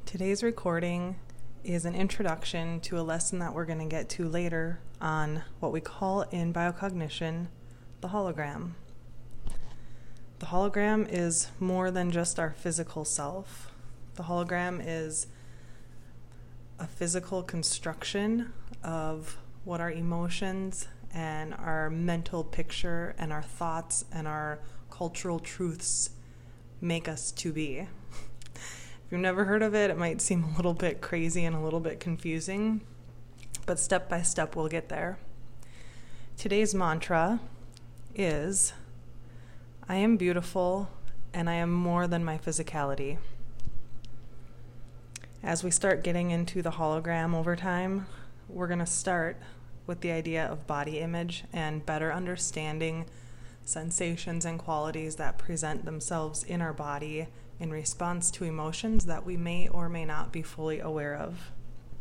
Today's recording is an introduction to a lesson that we're going to get to later on what we call in biocognition the hologram. The hologram is more than just our physical self. The hologram is a physical construction of what our emotions and our mental picture and our thoughts and our cultural truths make us to be. If you've never heard of it, it might seem a little bit crazy and a little bit confusing, but step by step we'll get there. Today's mantra is, I am beautiful and I am more than my physicality. As we start getting into the hologram over time, we're going to start with the idea of body image and better understanding sensations and qualities that present themselves in our body in response to emotions that we may or may not be fully aware of.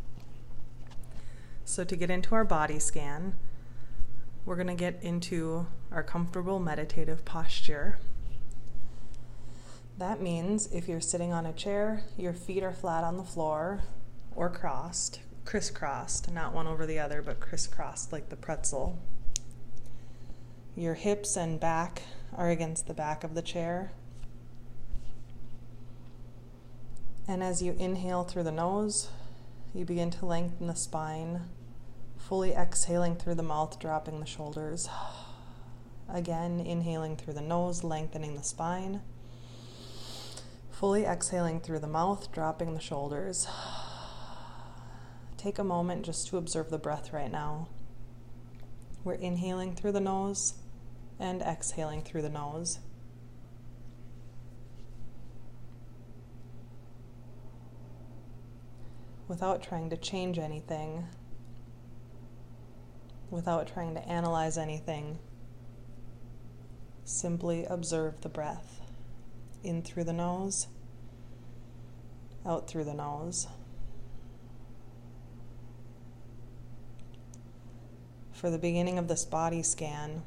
So to get into our body scan, we're going to get into our comfortable meditative posture. That means if you're sitting on a chair, your feet are flat on the floor or crisscrossed, not one over the other, but crisscrossed like the pretzel. Your hips and back are against the back of the chair. And as you inhale through the nose, you begin to lengthen the spine, fully exhaling through the mouth, dropping the shoulders. Again, inhaling through the nose, lengthening the spine. Fully exhaling through the mouth, dropping the shoulders. Take a moment just to observe the breath right now. We're inhaling through the nose and exhaling through the nose. Without trying to change anything, without trying to analyze anything, simply observe the breath. In through the nose, out through the nose. For the beginning of this body scan,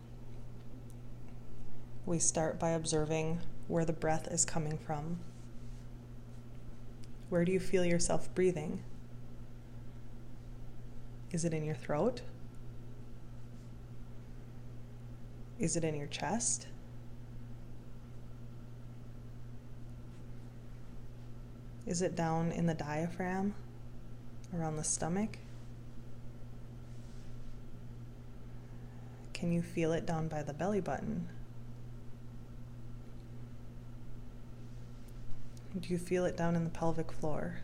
we start by observing where the breath is coming from. Where do you feel yourself breathing? Is it in your throat? Is it in your chest? Is it down in the diaphragm, around the stomach? Can you feel it down by the belly button? Do you feel it down in the pelvic floor?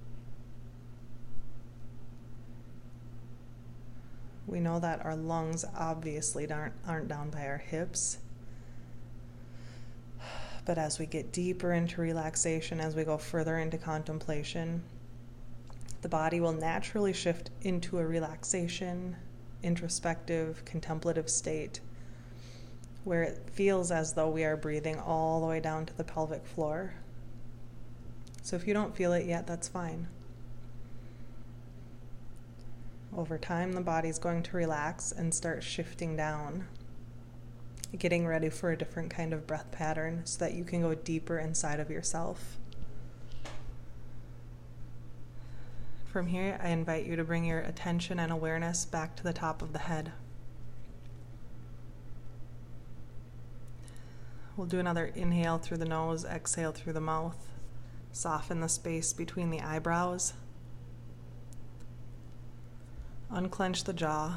We know that our lungs obviously aren't down by our hips. But as we get deeper into relaxation, as we go further into contemplation, the body will naturally shift into a relaxation, introspective, contemplative state where it feels as though we are breathing all the way down to the pelvic floor. So if you don't feel it yet, that's fine. Over time, the body's going to relax and start shifting down, getting ready for a different kind of breath pattern so that you can go deeper inside of yourself. From here, I invite you to bring your attention and awareness back to the top of the head. We'll do another inhale through the nose, exhale through the mouth. Soften the space between the eyebrows. Unclench the jaw.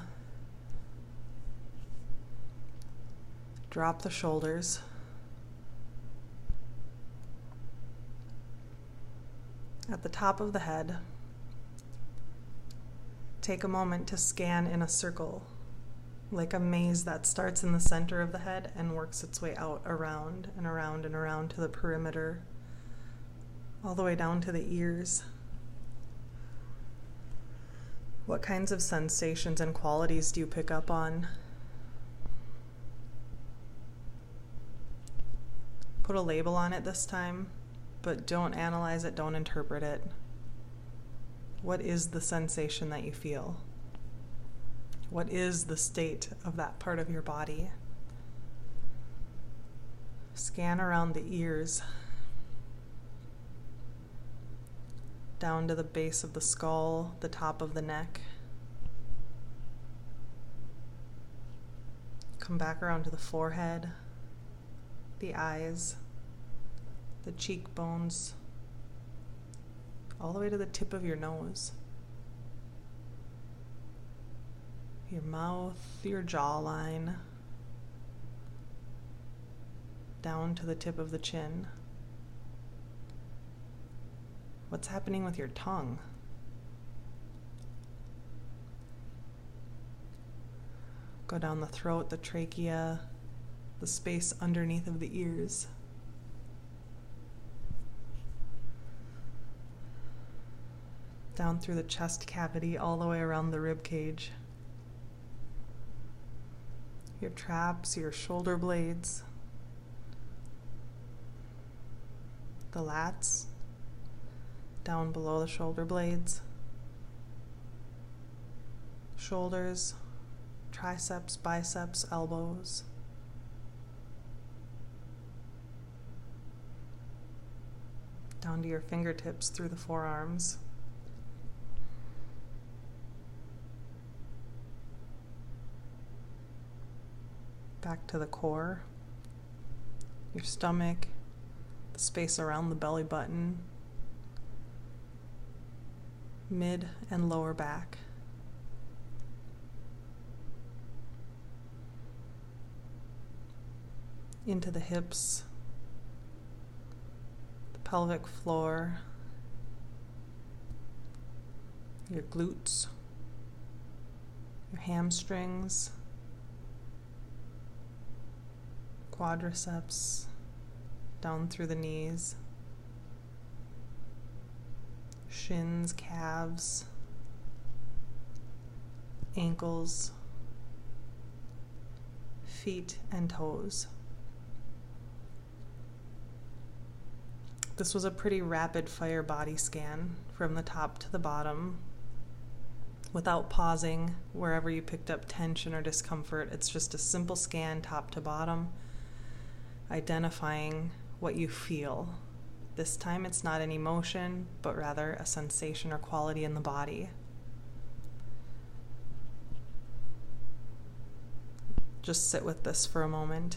Drop the shoulders. At the top of the head, take a moment to scan in a circle, like a maze that starts in the center of the head and works its way out around and around and around to the perimeter, all the way down to the ears. What kinds of sensations and qualities do you pick up on? Put a label on it this time, but don't analyze it, don't interpret it. What is the sensation that you feel? What is the state of that part of your body? Scan around the ears, down to the base of the skull, the top of the neck. Come back around to the forehead, the eyes, the cheekbones, all the way to the tip of your nose, your mouth, your jawline, down to the tip of the chin. What's happening with your tongue? Go down the throat, the trachea, the space underneath of the ears. Down through the chest cavity, all the way around the rib cage. Your traps, your shoulder blades, the lats, down below the shoulder blades, shoulders, triceps, biceps, elbows. Down to your fingertips through the forearms. Back to the core, your stomach, the space around the belly button, mid and lower back. Into the hips, the pelvic floor, your glutes, your hamstrings, quadriceps, down through the knees, shins, calves, ankles, feet, and toes. This was a pretty rapid fire body scan from the top to the bottom, without pausing wherever you picked up tension or discomfort. It's just a simple scan top to bottom, identifying what you feel. This time it's not an emotion, but rather a sensation or quality in the body. Just sit with this for a moment.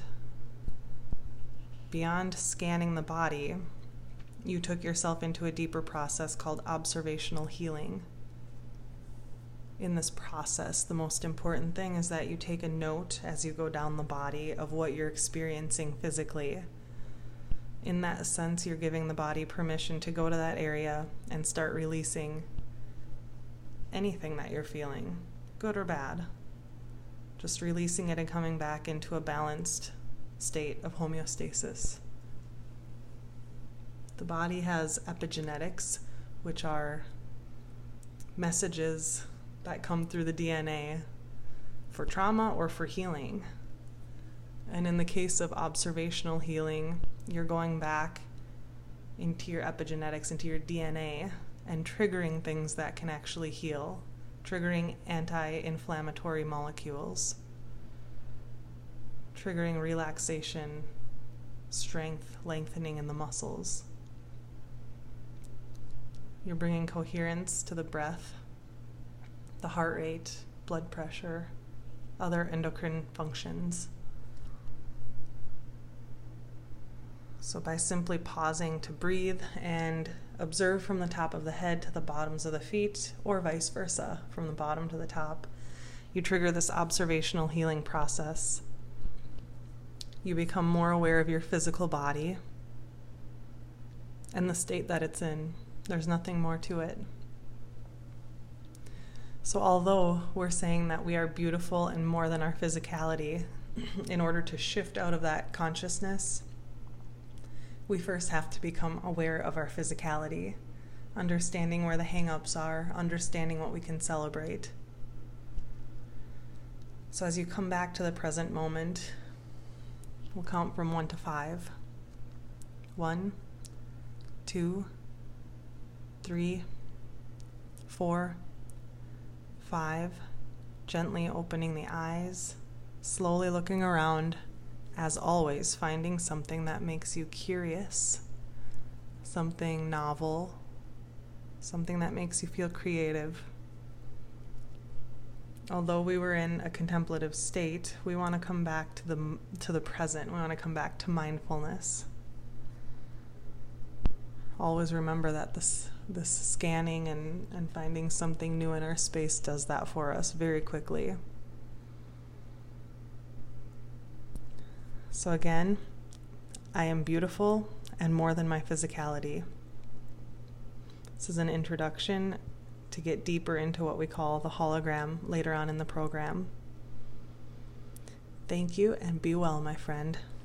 Beyond scanning the body, you took yourself into a deeper process called observational healing. In this process, the most important thing is that you take a note as you go down the body of what you're experiencing physically. In that sense, you're giving the body permission to go to that area and start releasing anything that you're feeling, good or bad. Just releasing it and coming back into a balanced state of homeostasis. The body has epigenetics, which are messages that come through the DNA for trauma or for healing. And in the case of observational healing, you're going back into your epigenetics, into your DNA, and triggering things that can actually heal, triggering anti-inflammatory molecules, triggering relaxation, strength, lengthening in the muscles. You're bringing coherence to the breath, the heart rate, blood pressure, other endocrine functions. So by simply pausing to breathe and observe from the top of the head to the bottoms of the feet, or vice versa, from the bottom to the top, you trigger this observational healing process. You become more aware of your physical body and the state that it's in. There's nothing more to it. So although we're saying that we are beautiful and more than our physicality, in order to shift out of that consciousness, we first have to become aware of our physicality, understanding where the hang-ups are, understanding what we can celebrate. So as you come back to the present moment, we'll count from 1 to 5. 1, 2, 3, 4, 5, gently opening the eyes, slowly looking around, as always, finding something that makes you curious, something novel, something that makes you feel creative. Although we were in a contemplative state, we want to come back to the present. We want to come back to mindfulness. Always remember that this scanning and finding something new in our space does that for us very quickly. So again, I am beautiful and more than my physicality. This is an introduction to get deeper into what we call the hologram later on in the program. Thank you, and be well, my friend.